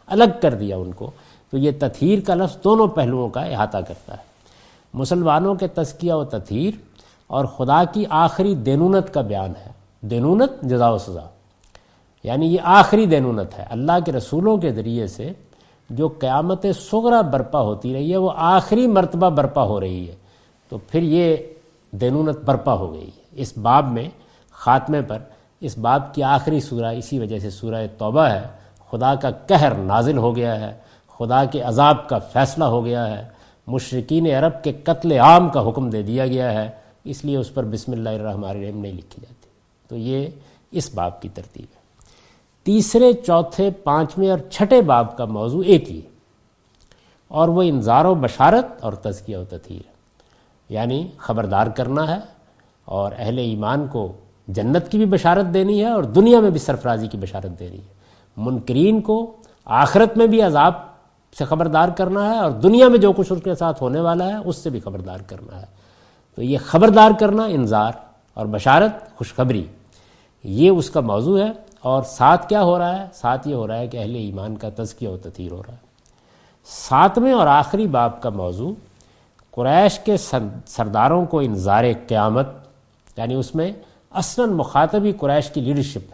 الگ کر دیا ان کو. تو یہ تطہیر کا لفظ دونوں پہلوؤں کا احاطہ کرتا ہے، مسلمانوں کے تزکیہ و تطہیر اور خدا کی آخری دینونت کا بیان ہے. دینونت جزا و سزا، یعنی یہ آخری دینونت ہے. اللہ کے رسولوں کے ذریعے سے جو قیامت صغریٰ برپا ہوتی رہی ہے وہ آخری مرتبہ برپا ہو رہی ہے، تو پھر یہ دینونت برپا ہو گئی ہے. اس باب میں خاتمے پر اس باب کی آخری سورہ اسی وجہ سے سورہ توبہ ہے. خدا کا قہر نازل ہو گیا ہے، خدا کے عذاب کا فیصلہ ہو گیا ہے، مشرکین عرب کے قتل عام کا حکم دے دیا گیا ہے، اس لیے اس پر بسم اللہ الرحمن الرحیم نہیں لکھی جاتی. تو یہ اس باب کی ترتیب ہے. تیسرے، چوتھے، پانچویں اور چھٹے باب کا موضوع ایک ہی، اور وہ انذار و بشارت اور تزکیہ و تطہیر ہے. یعنی خبردار کرنا ہے اور اہل ایمان کو جنت کی بھی بشارت دینی ہے اور دنیا میں بھی سرفرازی کی بشارت دینی ہے. منکرین کو آخرت میں بھی عذاب سے خبردار کرنا ہے اور دنیا میں جو کچھ اس کے ساتھ ہونے والا ہے اس سے بھی خبردار کرنا ہے. تو یہ خبردار کرنا، انذار، اور بشارت، خوشخبری، یہ اس کا موضوع ہے. اور ساتھ کیا ہو رہا ہے؟ ساتھ یہ ہو رہا ہے کہ اہل ایمان کا تزکیہ و تطہیر ہو رہا ہے. ساتویں اور آخری باب کا موضوع قریش کے سرداروں کو انذار قیامت، یعنی اس میں اصلاً مخاطبی قریش کی لیڈرشپ ہے،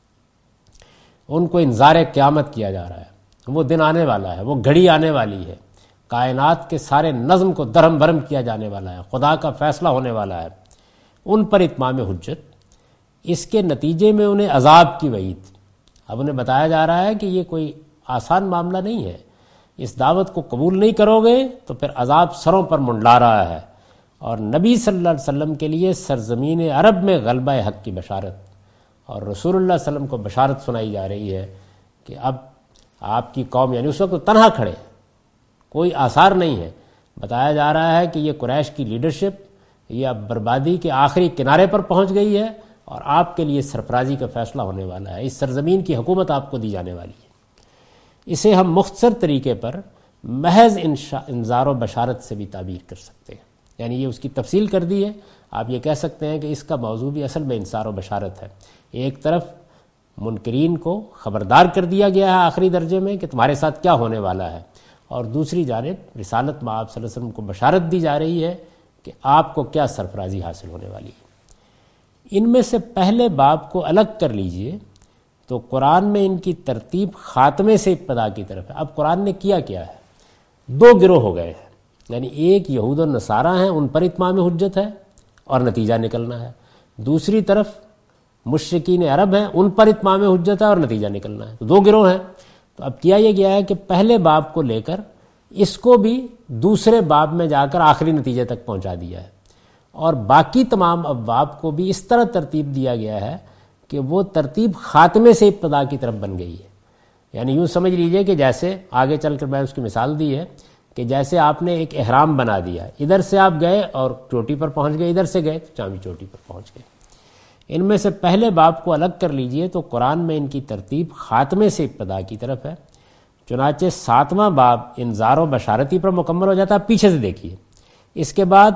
ان کو انذار قیامت کیا جا رہا ہے. وہ دن آنے والا ہے، وہ گھڑی آنے والی ہے، کائنات کے سارے نظم کو درہم برہم کیا جانے والا ہے، خدا کا فیصلہ ہونے والا ہے. ان پر اتمام حجت، اس کے نتیجے میں انہیں عذاب کی وعید. اب انہیں بتایا جا رہا ہے کہ یہ کوئی آسان معاملہ نہیں ہے، اس دعوت کو قبول نہیں کرو گے تو پھر عذاب سروں پر منڈلا رہا ہے. اور نبی صلی اللہ علیہ وسلم کے لیے سرزمین عرب میں غلبہ حق کی بشارت، اور رسول اللہ صلی اللہ علیہ وسلم کو بشارت سنائی جا رہی ہے کہ اب آپ کی قوم، یعنی اس وقت تنہا کھڑے، کوئی آثار نہیں ہے. بتایا جا رہا ہے کہ یہ قریش کی لیڈرشپ یہ اب بربادی کے آخری کنارے پر پہنچ گئی ہے اور آپ کے لیے سرفرازی کا فیصلہ ہونے والا ہے. اس سرزمین کی حکومت آپ کو دی جانے والی ہے. اسے ہم مختصر طریقے پر محض انذار و بشارت سے بھی تعبیر کر سکتے ہیں، یعنی یہ اس کی تفصیل کر دی ہے. آپ یہ کہہ سکتے ہیں کہ اس کا موضوع بھی اصل میں انذار و بشارت ہے. ایک طرف منکرین کو خبردار کر دیا گیا ہے آخری درجے میں کہ تمہارے ساتھ کیا ہونے والا ہے، اور دوسری جانب رسالت میں آپ صلی اللہ علیہ وسلم کو بشارت دی جا رہی ہے کہ آپ کو کیا سرفرازی حاصل ہونے والی ہے. ان میں سے پہلے باب کو الگ کر لیجئے تو قرآن میں ان کی ترتیب خاتمے سے ابتدا کی طرف ہے. اب قرآن نے کیا کیا ہے؟ دو گروہ ہو گئے ہیں، یعنی ایک یہود و نصارہ ہیں، ان پر اتمام حجت ہے اور نتیجہ نکلنا ہے. دوسری طرف مشرکین عرب ہیں، ان پر اتمام حجت ہے اور نتیجہ نکلنا ہے. تو دو گروہ ہیں. تو اب کیا یہ گیا ہے کہ پہلے باب کو لے کر اس کو بھی دوسرے باب میں جا کر آخری نتیجے تک پہنچا دیا ہے، اور باقی تمام ابواب کو بھی اس طرح ترتیب دیا گیا ہے کہ وہ ترتیب خاتمے سے ابتدا کی طرف بن گئی ہے. یعنی یوں سمجھ لیجئے کہ جیسے آگے چل کر میں اس کی مثال دی ہے کہ جیسے آپ نے ایک احرام بنا دیا، ادھر سے آپ گئے اور چوٹی پر پہنچ گئے، ادھر سے گئے تو چاندی چوٹی پر پہنچ گئے. ان میں سے پہلے باب کو الگ کر لیجئے تو قرآن میں ان کی ترتیب خاتمے سے ابتدا کی طرف ہے. چنانچہ ساتواں باب انذار و بشارتی پر مکمل ہو جاتا ہے. پیچھے سے دیکھیے، اس کے بعد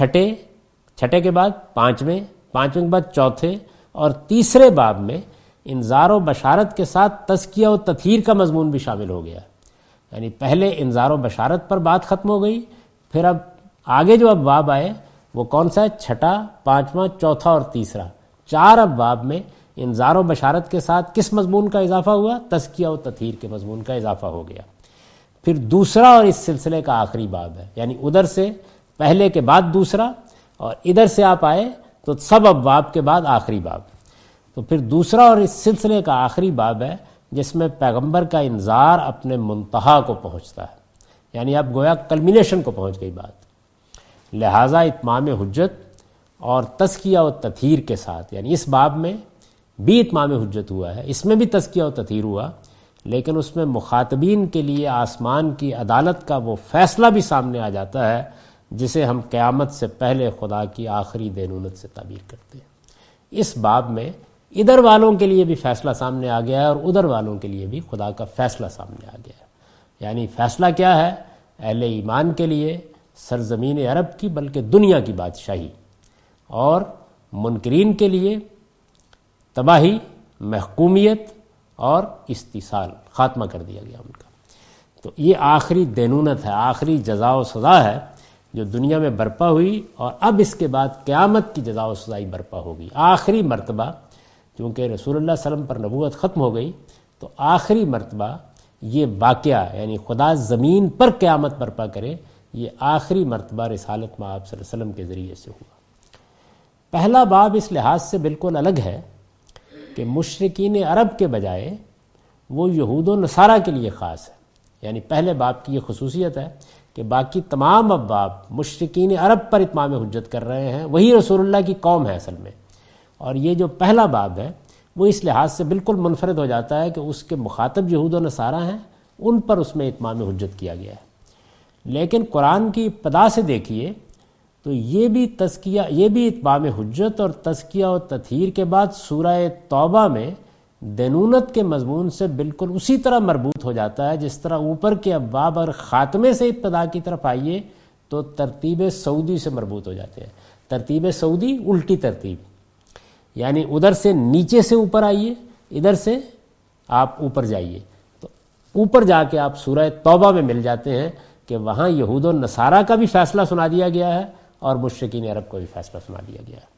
چھٹے کے بعد پانچویں کے بعد چوتھے اور تیسرے باب میں انذار و بشارت کے ساتھ تزکیہ و تطہیر کا مضمون بھی شامل ہو گیا. یعنی پہلے انذار و بشارت پر بات ختم ہو گئی، پھر اب آگے جو اب باب آئے وہ کون سا ہے؟ چھٹا، پانچواں، چوتھا اور تیسرا. چار اب باب میں انذار و بشارت کے ساتھ کس مضمون کا اضافہ ہوا؟ تزکیہ و تطہیر کے مضمون کا اضافہ ہو گیا. پھر دوسرا اور اس سلسلے کا آخری باب ہے، یعنی ادھر سے پہلے کے بعد دوسرا اور ادھر سے آپ آئے تو سب ابواب کے بعد آخری باب. تو پھر دوسرا اور اس سلسلے کا آخری باب ہے جس میں پیغمبر کا انذار اپنے منتہا کو پہنچتا ہے، یعنی اب گویا کلمینیشن کو پہنچ گئی بات. لہٰذا اتمام حجت اور تزکیہ و تطہیر کے ساتھ، یعنی اس باب میں بھی اتمام حجت ہوا ہے، اس میں بھی تزکیہ و تطہیر ہوا، لیکن اس میں مخاطبین کے لیے آسمان کی عدالت کا وہ فیصلہ بھی سامنے آ جاتا ہے جسے ہم قیامت سے پہلے خدا کی آخری دینونت سے تعبیر کرتے ہیں. اس باب میں ادھر والوں کے لیے بھی فیصلہ سامنے آ گیا ہے اور ادھر والوں کے لیے بھی خدا کا فیصلہ سامنے آ گیا ہے. یعنی فیصلہ کیا ہے؟ اہل ایمان کے لیے سرزمین عرب کی بلکہ دنیا کی بادشاہی، اور منکرین کے لیے تباہی، محکومیت اور استیصال، خاتمہ کر دیا گیا ان کا. تو یہ آخری دینونت ہے، آخری جزا و سزا ہے جو دنیا میں برپا ہوئی، اور اب اس کے بعد قیامت کی جزا و سزائی برپا ہوگی۔ آخری مرتبہ چونکہ رسول اللہ صلی اللہ علیہ وسلم پر نبوت ختم ہو گئی، تو آخری مرتبہ یہ واقعہ یعنی خدا زمین پر قیامت برپا کرے، یہ آخری مرتبہ رسالت میں آپ صلی اللہ علیہ وسلم کے ذریعے سے ہوا۔ پہلا باب اس لحاظ سے بالکل الگ ہے کہ مشرکین عرب کے بجائے وہ یہود و نصارہ کے لیے خاص ہے، یعنی پہلے باب کی یہ خصوصیت ہے کہ باقی تمام ابواب مشرکین عرب پر اتمام حجت کر رہے ہیں، وہی رسول اللہ کی قوم ہے اصل میں، اور یہ جو پہلا باب ہے وہ اس لحاظ سے بالکل منفرد ہو جاتا ہے کہ اس کے مخاطب یہود و نصارہ ہیں، ان پر اس میں اتمام حجت کیا گیا ہے۔ لیکن قرآن کی ابتدا سے دیکھیے تو یہ بھی تزکیہ، یہ بھی اتمام حجت اور تزکیہ و تطہیر کے بعد سورہ توبہ میں دینونت کے مضمون سے بالکل اسی طرح مربوط ہو جاتا ہے جس طرح اوپر کے ابواب اور خاتمے سے ابتدا کی طرف آئیے تو ترتیب سعودی سے مربوط ہو جاتے ہیں۔ ترتیب سعودی الٹی ترتیب، یعنی ادھر سے نیچے سے اوپر آئیے، ادھر سے آپ اوپر جائیے، تو اوپر جا کے آپ سورہ توبہ میں مل جاتے ہیں کہ وہاں یہود و نصارہ کا بھی فیصلہ سنا دیا گیا ہے اور مشرکین عرب کو بھی فیصلہ سنا دیا گیا ہے۔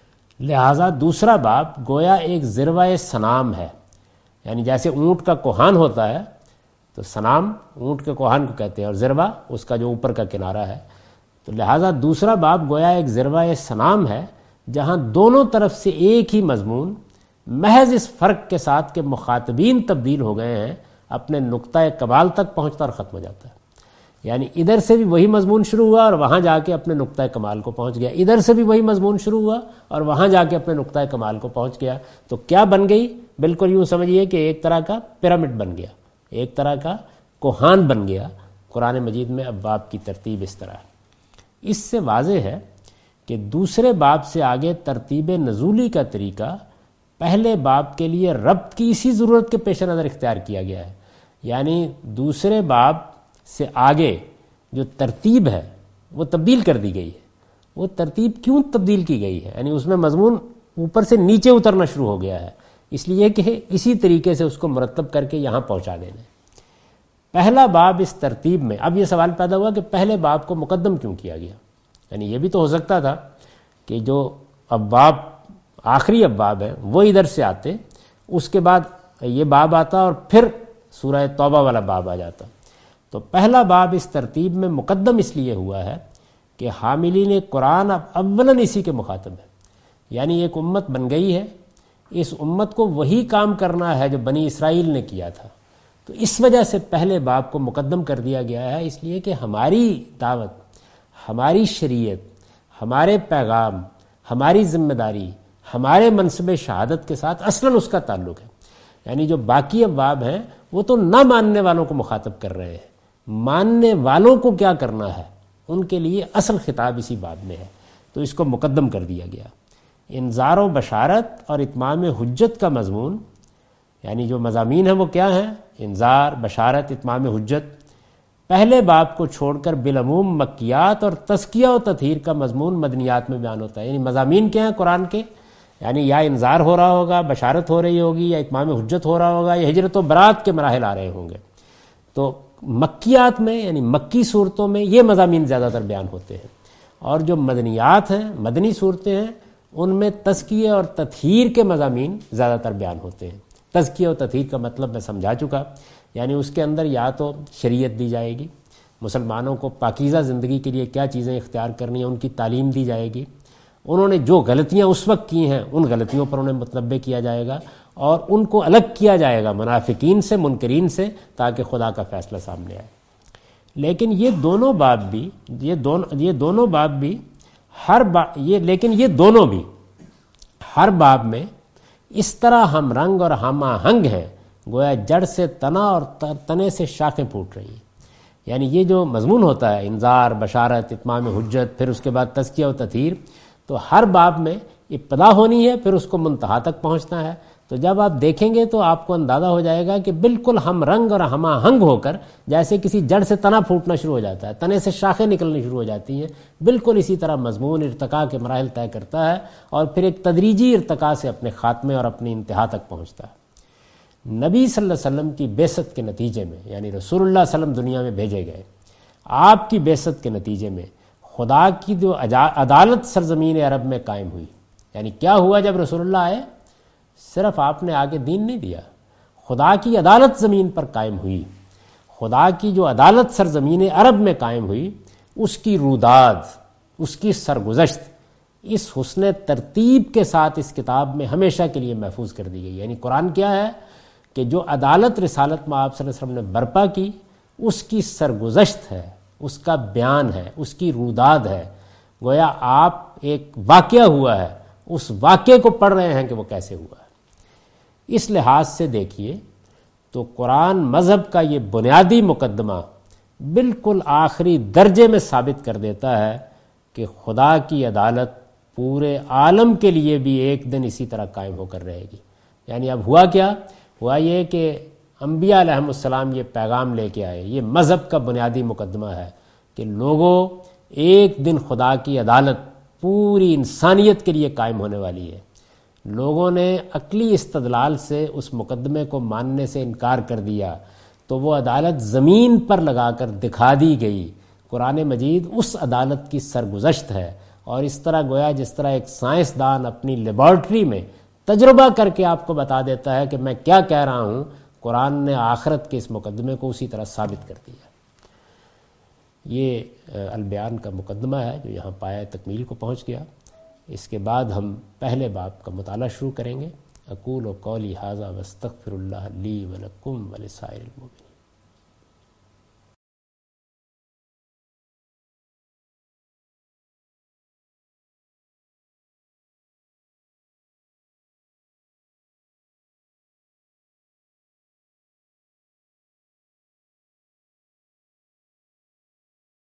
لہٰذا دوسرا باب گویا ایک ذروہ سنام ہے، یعنی جیسے اونٹ کا کوہان ہوتا ہے تو سنام اونٹ کے کوہان کو کہتے ہیں، اور ذروہ اس کا جو اوپر کا کنارہ ہے، تو لہٰذا دوسرا باب گویا ایک ذروہ سنام ہے جہاں دونوں طرف سے ایک ہی مضمون، محض اس فرق کے ساتھ کہ مخاطبین تبدیل ہو گئے ہیں، اپنے نقطۂ کمال تک پہنچتا اور ختم ہو جاتا ہے۔ یعنی ادھر سے بھی وہی مضمون شروع ہوا اور وہاں جا کے اپنے نقطۂ کمال کو پہنچ گیا، ادھر سے بھی وہی مضمون شروع ہوا اور وہاں جا کے اپنے نقطۂ کمال کو پہنچ گیا، تو کیا بن گئی؟ بالکل یوں سمجھیے کہ ایک طرح کا پیرامڈ بن گیا، ایک طرح کا کوہان بن گیا۔ قرآن مجید میں ابواب کی ترتیب اس طرح ہے۔ اس سے واضح ہے کہ دوسرے باب سے آگے ترتیب نزولی کا طریقہ پہلے باب کے لیے ربط کی اسی ضرورت کے پیش نظر اختیار کیا گیا ہے، یعنی دوسرے باب سے آگے جو ترتیب ہے وہ تبدیل کر دی گئی ہے۔ وہ ترتیب کیوں تبدیل کی گئی ہے؟ یعنی اس میں مضمون اوپر سے نیچے اترنا شروع ہو گیا ہے، اس لیے کہ اسی طریقے سے اس کو مرتب کر کے یہاں پہنچا دینا۔ پہلا باب اس ترتیب میں، اب یہ سوال پیدا ہوا کہ پہلے باب کو مقدم کیوں کیا گیا؟ یعنی یہ بھی تو ہو سکتا تھا کہ جو ابواب آخری ابواب ہیں وہ ادھر سے آتے، اس کے بعد یہ باب آتا اور پھر سورہ توبہ والا باب آ جاتا۔ تو پہلا باب اس ترتیب میں مقدم اس لیے ہوا ہے کہ حاملین قرآن اب اولاً اسی کے مخاطب ہے، یعنی ایک امت بن گئی ہے، اس امت کو وہی کام کرنا ہے جو بنی اسرائیل نے کیا تھا، تو اس وجہ سے پہلے باب کو مقدم کر دیا گیا ہے، اس لیے کہ ہماری دعوت، ہماری شریعت، ہمارے پیغام، ہماری ذمہ داری، ہمارے منصب شہادت کے ساتھ اصلاً اس کا تعلق ہے۔ یعنی جو باقی ابواب ہیں وہ تو نہ ماننے والوں کو مخاطب کر رہے ہیں، ماننے والوں کو کیا کرنا ہے ان کے لیے اصل خطاب اسی باب میں ہے، تو اس کو مقدم کر دیا گیا۔ انذار و بشارت اور اتمام حجت کا مضمون، یعنی جو مضامین ہیں وہ کیا ہیں؟ انذار، بشارت، اتمام حجت۔ پہلے باب کو چھوڑ کر بالعموم مکیات اور تزکیہ و تطہیر کا مضمون مدنیات میں بیان ہوتا ہے۔ یعنی مضامین کیا ہیں قرآن کے؟ یعنی یا انذار ہو رہا ہوگا، بشارت ہو رہی ہوگی، یا اتمام حجت ہو رہا ہوگا، یا ہجرت و برات کے مراحل آ رہے ہوں گے۔ تو مکیات میں یعنی مکی صورتوں میں یہ مضامین زیادہ تر بیان ہوتے ہیں، اور جو مدنیات ہیں، مدنی صورتیں ہیں، ان میں تزکیہ اور تطہیر کے مضامین زیادہ تر بیان ہوتے ہیں۔ تزکیہ و تطہیر کا مطلب میں سمجھا چکا، یعنی اس کے اندر یا تو شریعت دی جائے گی، مسلمانوں کو پاکیزہ زندگی کے لیے کیا چیزیں اختیار کرنی ہیں ان کی تعلیم دی جائے گی، انہوں نے جو غلطیاں اس وقت کی ہیں ان غلطیوں پر انہیں متنبہ کیا جائے گا، اور ان کو الگ کیا جائے گا منافقین سے، منکرین سے، تاکہ خدا کا فیصلہ سامنے آئے۔ لیکن یہ دونوں باب بھی ہر باب میں اس طرح ہم رنگ اور ہم آہنگ ہیں گویا جڑ سے تنا اور تنے سے شاخیں پھوٹ رہی ہیں۔ یعنی یہ جو مضمون ہوتا ہے انذار، بشارت، اتمام حجت، پھر اس کے بعد تزکیہ و تطہیر، تو ہر باب میں ابتدا ہونی ہے، پھر اس کو منتہا تک پہنچنا ہے۔ تو جب آپ دیکھیں گے تو آپ کو اندازہ ہو جائے گا کہ بالکل ہم رنگ اور ہم آہنگ ہو کر، جیسے کسی جڑ سے تنا پھوٹنا شروع ہو جاتا ہے، تنے سے شاخیں نکلنی شروع ہو جاتی ہیں، بالکل اسی طرح مضمون ارتقاء کے مراحل طے کرتا ہے اور پھر ایک تدریجی ارتقاء سے اپنے خاتمے اور اپنی انتہا تک پہنچتا ہے۔ نبی صلی اللہ علیہ وسلم کی بعثت کے نتیجے میں، یعنی رسول اللہ صلی اللہ علیہ وسلم دنیا میں بھیجے گئے، آپ کی بعثت کے نتیجے میں خدا کی جو عدالت سرزمین عرب میں قائم ہوئی. یعنی کیا ہوا جب رسول اللہ آئے؟ صرف آپ نے آگے دین نہیں دیا، خدا کی عدالت زمین پر قائم ہوئی. خدا کی جو عدالت سرزمین عرب میں قائم ہوئی، اس کی روداد، اس کی سرگزشت اس حسن ترتیب کے ساتھ اس کتاب میں ہمیشہ کے لیے محفوظ کر دی گئی. یعنی قرآن کیا ہے کہ جو عدالت رسالت میں آپ صلی اللہ علیہ وسلم نے برپا کی، اس کی سرگزشت ہے، اس کا بیان ہے، اس کی روداد ہے. گویا آپ ایک واقعہ ہوا ہے، اس واقعے کو پڑھ رہے ہیں کہ وہ کیسے ہوا ہے. اس لحاظ سے دیکھیے تو قرآن مذہب کا یہ بنیادی مقدمہ بالکل آخری درجے میں ثابت کر دیتا ہے کہ خدا کی عدالت پورے عالم کے لیے بھی ایک دن اسی طرح قائم ہو کر رہے گی. یعنی اب ہوا کیا؟ ہوا یہ کہ انبیاء علیہ السلام یہ پیغام لے کے آئے. یہ مذہب کا بنیادی مقدمہ ہے کہ لوگوں، ایک دن خدا کی عدالت پوری انسانیت کے لیے قائم ہونے والی ہے. لوگوں نے عقلی استدلال سے اس مقدمے کو ماننے سے انکار کر دیا تو وہ عدالت زمین پر لگا کر دکھا دی گئی. قرآن مجید اس عدالت کی سرگزشت ہے، اور اس طرح گویا جس طرح ایک سائنسدان اپنی لیبارٹری میں تجربہ کر کے آپ کو بتا دیتا ہے کہ میں کیا کہہ رہا ہوں، قرآن نے آخرت کے اس مقدمے کو اسی طرح ثابت کر دیا. یہ البیان کا مقدمہ ہے جو یہاں پایہ تکمیل کو پہنچ گیا. اس کے بعد ہم پہلے باب کا مطالعہ شروع کریں گے. اقول و قولی ھذا واستغفر اللہ لی ولکم ولسائر المؤمنین.